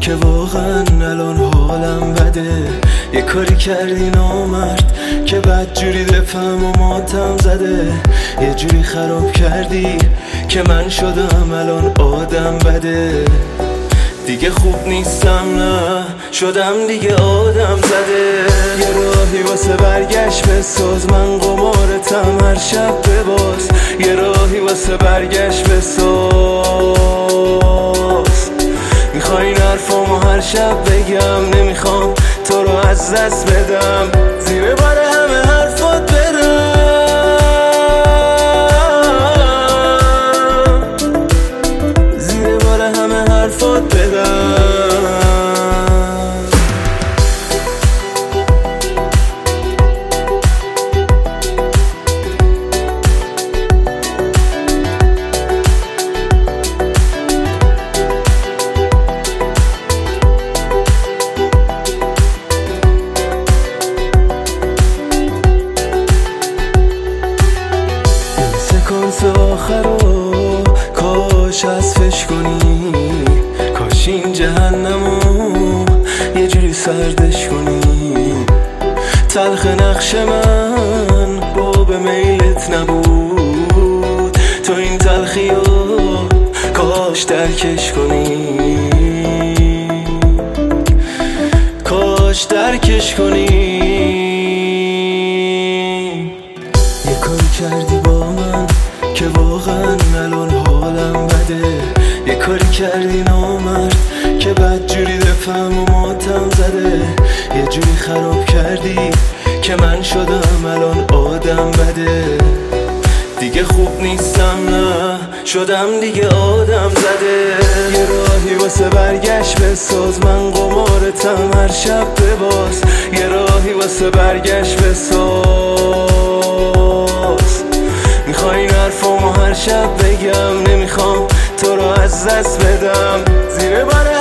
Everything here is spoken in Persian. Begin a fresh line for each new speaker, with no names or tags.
که واقعا الان حالم بده. یه کاری کردی نامرد که بدجوری دفعم و ماتم زده. یه جوری خراب کردی که من شدم الان آدم بده. دیگه خوب نیستم نه شدم دیگه آدم زده. یه راهی واسه برگشت بساز، من قمارتم هر شب بباز. یه راهی واسه برگشت بساز. میخوای این حرفامو هر شب بگم، نمیخوام تو رو از دست بدم. زیر بار همه حرفات برم، زیر بار همه حرفات بدم. سکانس آخرو کاش حذفش کنی، کاش این جهنمو یه جوری سردش کنی. تلخ نقش من باب میلت نبود، تو این تلخیو کاش درکش کنی، کاش درکش کنی. یه کاری کردی با من که واقعا الان حالم بده. یه کاری کردی نامرد که بدجوری دفعم و ماتم زده. یه جوری خراب کردی که من شدم الان آدم بده. دیگه خوب نیستم نه شدم دیگه آدم زده. یه راهی واسه برگشت بساز، من قمارتم هر شب بباز. یه راهی واسه برگشت بساز. میخوای این حرفامو هر شب بگم، نمیخوام تو رو از دست بدم. زیر بار